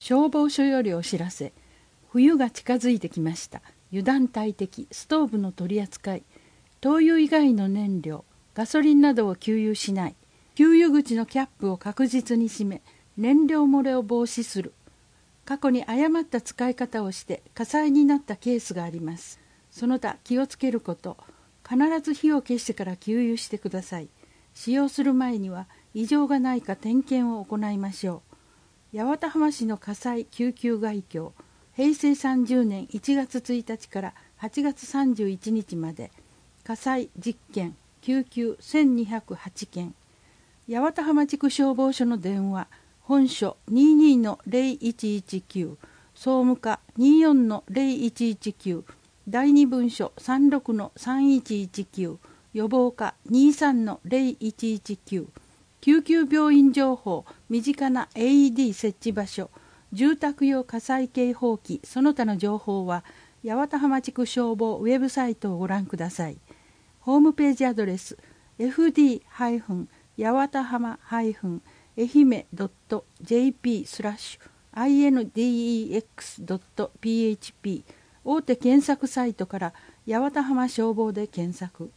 消防署よりお知らせ。冬が近づいてきました。油断大敵、ストーブの取り扱い、灯油以外の燃料、ガソリンなどを給油しない、給油口のキャップを確実に閉め、燃料漏れを防止する。過去に誤った使い方をして火災になったケースがあります。その他気をつけること、必ず火を消してから給油してください。使用する前には異常がないか点検を行いましょう。八幡浜市の火災救急概況、平成30年1月1日から8月31日まで、火災実験救急1208件。八幡浜地区消防署の電話、本署 22-0119、総務課 24-0119、第二分署 36-3119、予防課 23-0119、救急病院情報、身近な AED 設置場所、住宅用火災警報器、その他の情報は、八幡浜地区消防ウェブサイトをご覧ください。ホームページアドレス、fd- 八幡浜愛媛 .jp/index.php 大手検索サイトから八幡浜消防で検索。